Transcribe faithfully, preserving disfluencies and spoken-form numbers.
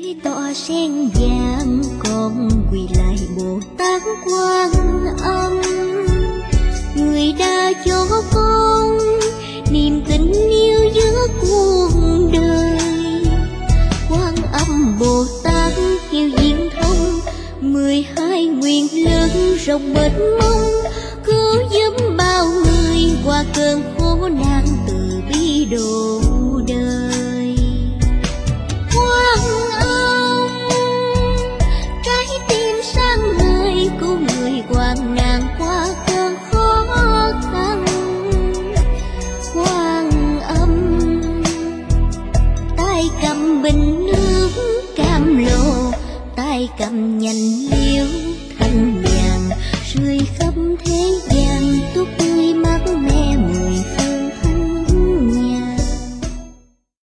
tọa sen vàng, con quỳ lại Bồ Tát Quan Âm. Người đã cho con niềm tình yêu giữa cuộc đời. Quan Âm Bồ Tát hiếu diễn thông, mười hai nguyện lớn rộng mênh mông, cứu giúp bao người qua cơn khổ nạn, từ bi độ đời. Quan Âm trái tim sáng ngời, cứu người hoạn nạn qua cơn khó khăn. Quan Âm tay cầm bình nước cam lồ, tay cầm nhành liễu thanh vàng, rơi khắp thế gian tốt tươi mát mẻ